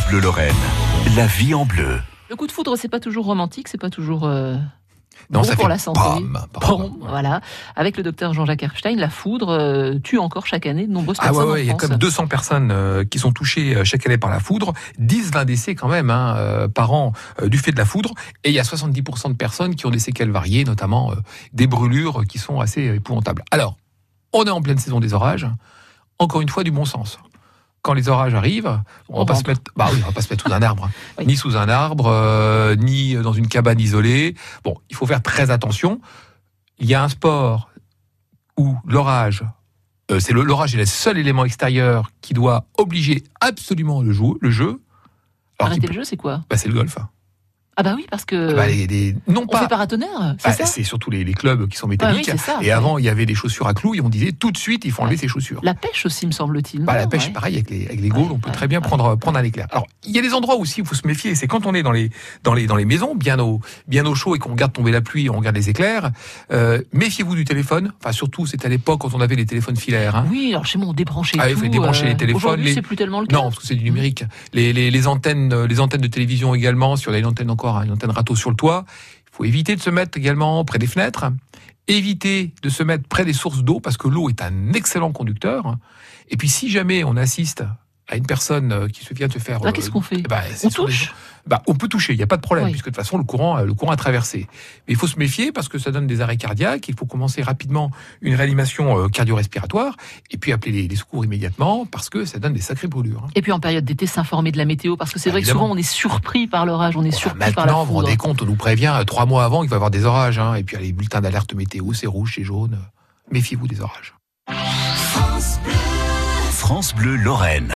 Bleu Lorraine, la vie en bleu. Le coup de foudre, c'est pas toujours romantique, c'est pas toujours Non, bon ça pour fait la santé. bam. Voilà. Avec le docteur Jean-Jacques Erpstein, la foudre tue encore chaque année de nombreuses personnes en il y a France. comme 200 personnes qui sont touchées chaque année par la foudre, 10-20 décès quand même par an du fait de la foudre, et il y a 70% de personnes qui ont des séquelles variées, notamment des brûlures qui sont assez épouvantables. Alors, on est en pleine saison des orages, encore une fois du bon sens. Quand les orages arrivent, on va pas se mettre sous un arbre, Oui. ni sous un arbre, ni dans une cabane isolée. Bon, il faut faire très attention. Il y a un sport où l'orage, l'orage est le seul élément extérieur qui doit obliger absolument le jeu. Alors, Arrêter le jeu, c'est quoi ? c'est le golf. Ah bah oui, parce que Non on pas. fait paratonnerre, c'est ça ? C'est surtout les clubs qui sont métalliques. Ah oui, c'est ça, et ouais. avant, il y avait des chaussures à clous et on disait tout de suite, il faut enlever ses chaussures. La pêche aussi, me semble-t-il. La non, pêche, ouais. pareil, avec les gaules, on peut très bien prendre un éclair. Alors, il y a des endroits aussi où il faut se méfier, c'est quand on est dans les maisons, bien au chaud et qu'on regarde tomber la pluie et on regarde les éclairs. Méfiez-vous du téléphone. Enfin, surtout, c'est à l'époque quand on avait les téléphones filaires. Oui, alors chez moi, on débranchait tout. Il fallait débrancher les téléphones. Aujourd'hui, c'est plus tellement le cas. Non, parce que c'est du numérique. Les antennes de télévision également, si on a une antenne râteau sur le toit. Il faut éviter de se mettre également près des fenêtres, éviter de se mettre près des sources d'eau, parce que l'eau est un excellent conducteur. Et puis si jamais on assiste à une personne qui vient de se faire... Là, qu'est-ce qu'on fait ? On touche ? On peut toucher, il n'y a pas de problème, Oui. puisque de toute façon le courant a traversé. Mais il faut se méfier parce que ça donne des arrêts cardiaques, il faut commencer rapidement une réanimation cardio-respiratoire, et puis appeler les secours immédiatement, parce que ça donne des sacrées brûlures. Et puis en période d'été, s'informer de la météo, parce que c'est vrai que Évidemment. souvent on est surpris par l'orage, on est surpris par la Maintenant, vous vous foudre. rendez compte, on nous prévient 3 mois avant qu'il va y avoir des orages, et puis il y a les bulletins d'alerte météo, c'est rouge, c'est jaune. Méfiez-vous des orages. France Bleu Lorraine.